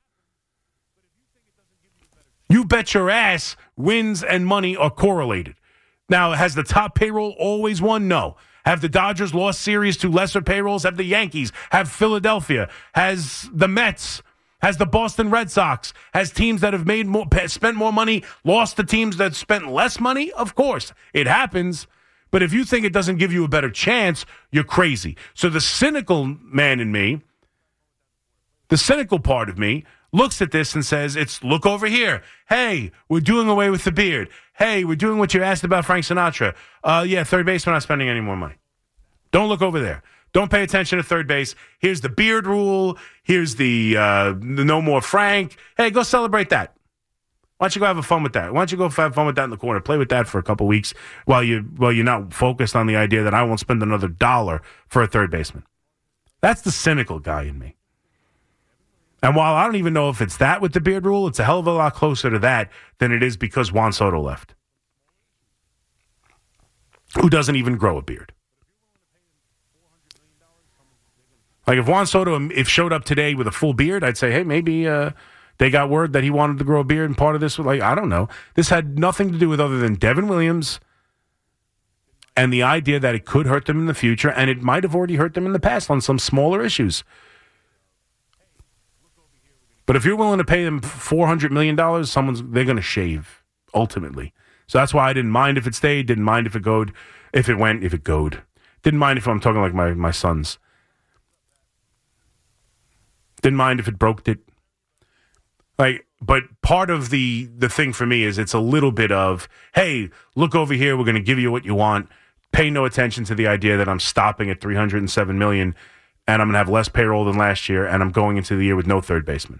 You bet your ass wins and money are correlated. Now, has the top payroll always won? No. Have the Dodgers lost series to lesser payrolls? Have the Yankees? Have Philadelphia? Has the Mets? Has the Boston Red Sox? Has teams that have made more, spent more money lost to teams that spent less money? Of course, it happens. But if you think it doesn't give you a better chance, you're crazy. So the cynical man in me, the cynical part of me, looks at this and says, it's look over here. Hey, we're doing away with the beard. Hey, we're doing what you asked about Frank Sinatra. Uh, yeah, third base, we're not spending any more money. Don't look over there. Don't pay attention to third base. Here's the beard rule. Here's the, uh, the no more Frank. Hey, go celebrate that. Why don't you go have fun with that? Why don't you go have fun with that in the corner? Play with that for a couple weeks while, you, while you're not focused on the idea that I won't spend another dollar for a third baseman. That's the cynical guy in me. And while I don't even know if it's that with the beard rule, it's a hell of a lot closer to that than it is because Juan Soto left, who doesn't even grow a beard. Like if Juan Soto if showed up today with a full beard, I'd say, hey, maybe uh, they got word that he wanted to grow a beard, and part of this was like, I don't know. This had nothing to do with other than Devin Williams and the idea that it could hurt them in the future, and it might have already hurt them in the past on some smaller issues. But if you're willing to pay them four hundred million dollars, someone's they're going to shave, ultimately. So that's why I didn't mind if it stayed, didn't mind if it goed, if it went, if it goed. Didn't mind if I'm talking like my, my sons. Didn't mind if it broke it. Like, but part of the, the thing for me is it's a little bit of, hey, look over here, we're going to give you what you want. Pay no attention to the idea that I'm stopping at three hundred seven million dollars and I'm going to have less payroll than last year, and I'm going into the year with no third baseman.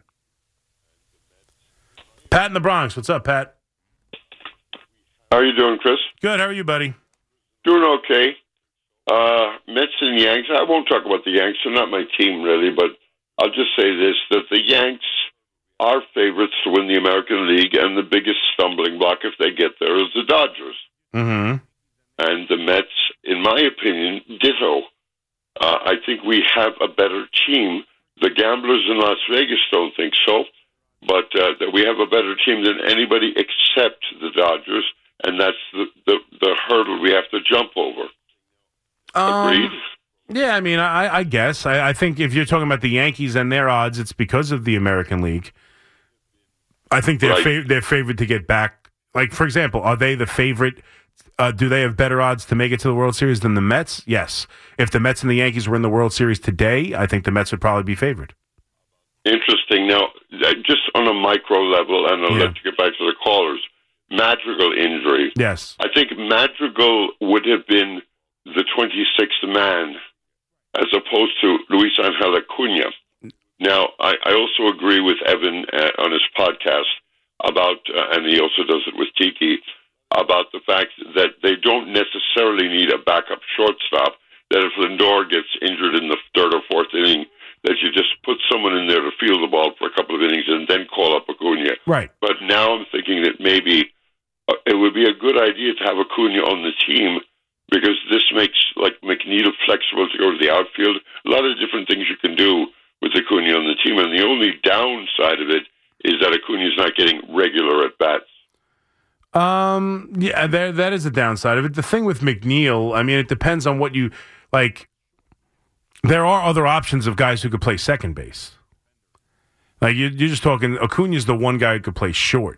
Pat in the Bronx. What's up, Pat? How are you doing, Chris? Good. How are you, buddy? Doing okay. Uh, Mets and Yanks. I won't talk about the Yanks. They're not my team, really, but I'll just say this, that the Yanks are favorites to win the American League, and the biggest stumbling block, if they get there, is the Dodgers. Mm-hmm. And the Mets, in my opinion, ditto. Uh, I think we have a better team. The gamblers in Las Vegas don't think so, but uh, that we have a better team than anybody except the Dodgers, and that's the, the, the hurdle we have to jump over. Agreed? Um, yeah, I mean, I, I guess. I, I think if you're talking about the Yankees and their odds, it's because of the American League. I think they're, right. fav- they're favored to get back. Like, for example, are they the favorite? Uh, do they have better odds to make it to the World Series than the Mets? Yes. If the Mets and the Yankees were in the World Series today, I think the Mets would probably be favored. Interesting. Now, uh, just on a micro level, and I'll Yeah. let you get back to the callers, Madrigal injury. Yes. I think Madrigal would have been the twenty-sixth man as opposed to Luis Angel Acuna. Now, I, I also agree with Evan uh, on his podcast about, uh, and he also does it with Tiki, about the fact that they don't necessarily need a backup shortstop, that if Lindor gets injured in the third or fourth inning, that you just put someone in there to field the ball for a couple of innings and then call up Acuna. Right. But now I'm thinking that maybe uh, it would be a good idea to have Acuna on the team because this makes like McNeil flexible to go to the outfield. A lot of different things you can do with Acuna on the team, and the only downside of it is that Acuna is not getting regular at bats. Um. Yeah, there that is a downside of it. The thing with McNeil, I mean, it depends on what you like. There are other options of guys who could play second base. Like you, you're just talking. Acuna's the one guy who could play short.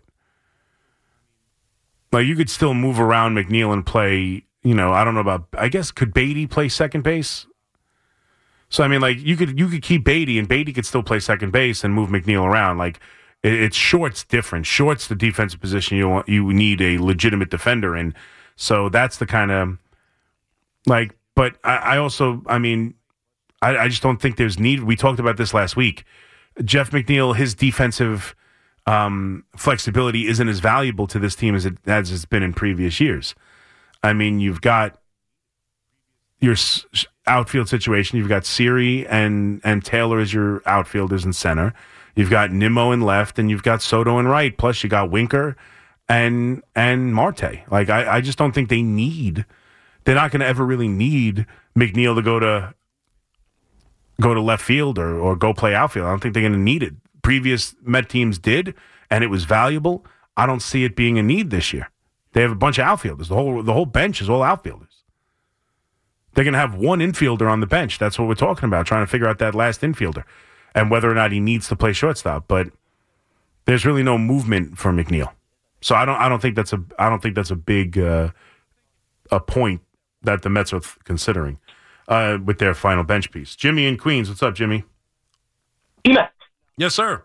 Like you could still move around McNeil and play. You know, I don't know about. I guess could Beatty play second base? So I mean, like you could you could keep Beatty and Beatty could still play second base and move McNeil around. Like it, it's short's different. Short's the defensive position you want. You need a legitimate defender in. So that's the kind of like. But I, I also, I mean, I, I just don't think there's need. We talked about this last week. Jeff McNeil, his defensive um, flexibility isn't as valuable to this team as it as it's been in previous years. I mean, you've got your outfield situation. You've got Siri and and Taylor as your outfielders in center. You've got Nimmo in left, and you've got Soto in right. Plus, you got Winker and and Marte. Like, I, I just don't think they need. They're not going to ever really need McNeil to go to go to left field or or go play outfield. I don't think they're going to need it. Previous Met teams did, and it was valuable. I don't see it being a need this year. They have a bunch of outfielders. The whole the whole bench is all outfielders. They're going to have one infielder on the bench. That's what we're talking about, trying to figure out that last infielder and whether or not he needs to play shortstop. But there's really no movement for McNeil, so I don't I don't think that's a I don't think that's a big uh, a point that the Mets are considering uh, with their final bench piece. Jimmy in Queens, what's up, Jimmy? E-Mac. Yes, sir.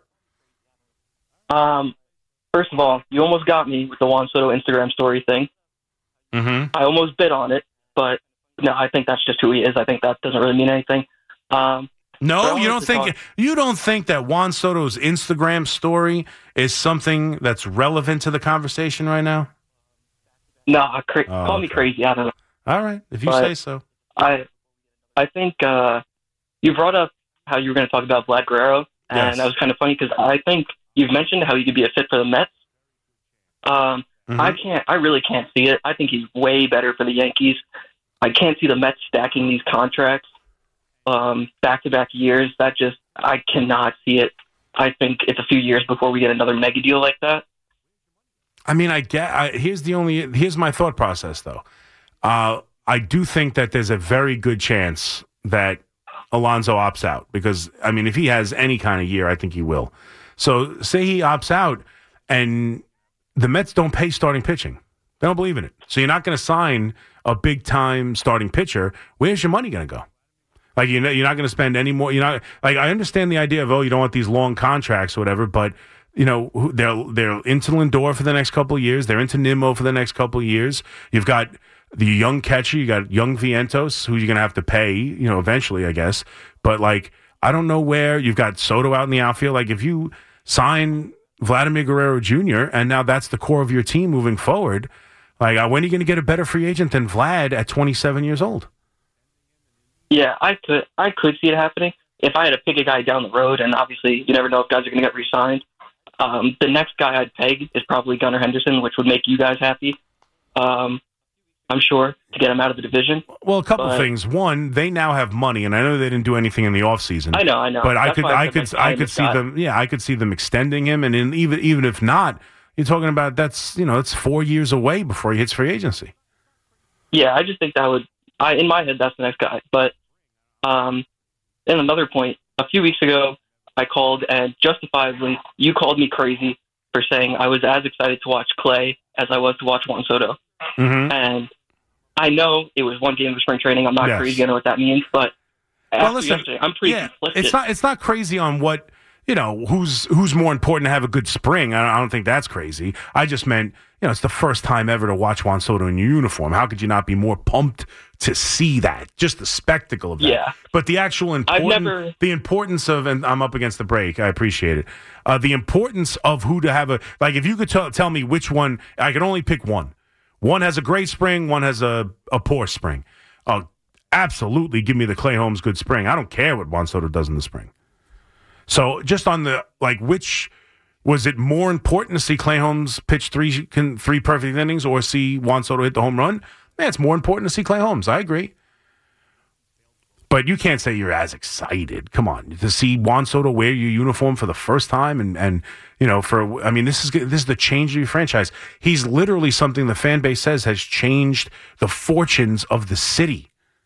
Um. First of all, you almost got me with the Juan Soto Instagram story thing. Mm-hmm. I almost bid on it, but no, I think that's just who he is. I think that doesn't really mean anything. Um, no, you don't think talk- you don't think that Juan Soto's Instagram story is something that's relevant to the conversation right now? No, cra- Oh, call me okay. crazy. I don't know. All right, if you But say so. I, I think uh, you brought up how you were going to talk about Vlad Guerrero, and Yes. that was kind of funny because I think you've mentioned how he could be a fit for the Mets. Um, Mhm. I can't. I really can't see it. I think he's way better for the Yankees. I can't see the Mets stacking these contracts um, back-to-back years. That just I cannot see it. I think it's a few years before we get another mega deal like that. I mean, I get. I, here's the only. Here's my thought process, though. Uh, I do think that there's a very good chance that Alonso opts out because, I mean, if he has any kind of year, I think he will. So, say he opts out, and the Mets don't pay starting pitching. They don't believe in it. So you're not going to sign a big time starting pitcher. Where's your money going to go? Like you know, you're not going to spend any more. You're not like I understand the idea of oh, you don't want these long contracts or whatever, but. You know, they're they're into Lindor for the next couple of years. They're into Nimmo for the next couple of years. You've got the young catcher. You got young Vientos, who you're going to have to pay, you know, eventually, I guess. But, like, I don't know where. You've got Soto out in the outfield. Like, if you sign Vladimir Guerrero Junior and now that's the core of your team moving forward, like, uh, when are you going to get a better free agent than Vlad at twenty-seven years old? Yeah, I could I could see it happening. If I had to pick a guy down the road, and obviously you never know if guys are going to get re-signed, Um, the next guy I'd peg is probably Gunnar Henderson, which would make you guys happy. Um, I'm sure to get him out of the division. Well, a couple but, things. One, they now have money, and I know they didn't do anything in the offseason. I know, I know. But I That's could, why I said could, next guy I in could the see sky. them. Yeah, I could see them extending him, and in, even even if not, you're talking about that's you know it's four years away before he hits free agency. Yeah, I just think that would. I in my head, that's the next guy. But um, then another point. A few weeks ago, I called and justifiably, you called me crazy for saying I was as excited to watch Clay as I was to watch Juan Soto. Mm-hmm. And I know it was one game of spring training. I'm not Yes. crazy. I know what that means. But Well, after listen, yesterday, I'm pretty yeah, conflicted. it's not it's not crazy on what you know, who's who's more important to have a good spring. I don't, I don't think that's crazy. I just meant, you know, it's the first time ever to watch Juan Soto in your uniform. How could you not be more pumped to see that? Just the spectacle of that. Yeah. But the actual important, never... the importance of, and I'm up against the break. I appreciate it. Uh, the importance of who to have a, like, if you could t- tell me which one, I could only pick one. One has a great spring, one has a, a poor spring. Uh, absolutely give me the Clay Holmes good spring. I don't care what Juan Soto does in the spring. So just on the, like, which, was it more important to see Clay Holmes pitch three three perfect innings or see Juan Soto hit the home run? Man, it's more important to see Clay Holmes. I agree. But you can't say you're as excited. Come on, to see Juan Soto wear your uniform for the first time and, and you know, for, I mean, this is this is the change of your franchise. He's literally something the fan base says has changed the fortunes of the city.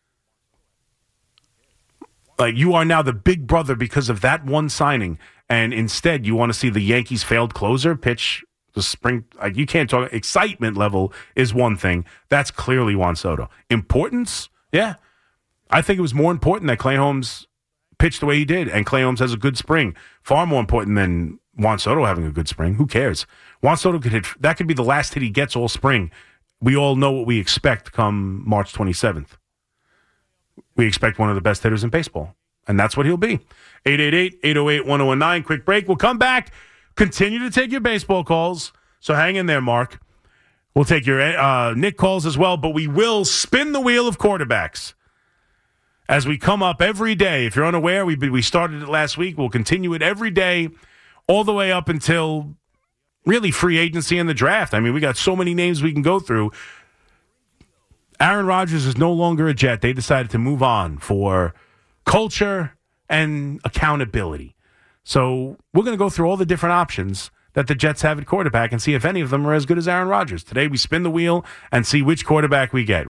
Like, you are now the big brother because of that one signing, and instead you want to see the Yankees' failed closer pitch the spring. Like, you can't talk. Excitement level is one thing. That's clearly Juan Soto. Importance, yeah. I think it was more important that Clay Holmes pitched the way he did, and Clay Holmes has a good spring. Far more important than Juan Soto having a good spring. Who cares? Juan Soto could hit. That could be the last hit he gets all spring. We all know what we expect come March twenty-seventh. We expect one of the best hitters in baseball, and that's what he'll be. eight eight eight, eight oh eight, one oh one nine. Quick break. We'll come back. Continue to take your baseball calls, so hang in there, Mark. We'll take your uh, Nick calls as well, but we will spin the wheel of quarterbacks as we come up every day. If you're unaware, we we started it last week. We'll continue it every day all the way up until really free agency and the draft. I mean, we got so many names we can go through. Aaron Rodgers is no longer a Jet. They decided to move on for culture and accountability. So we're going to go through all the different options that the Jets have at quarterback and see if any of them are as good as Aaron Rodgers. Today we spin the wheel and see which quarterback we get.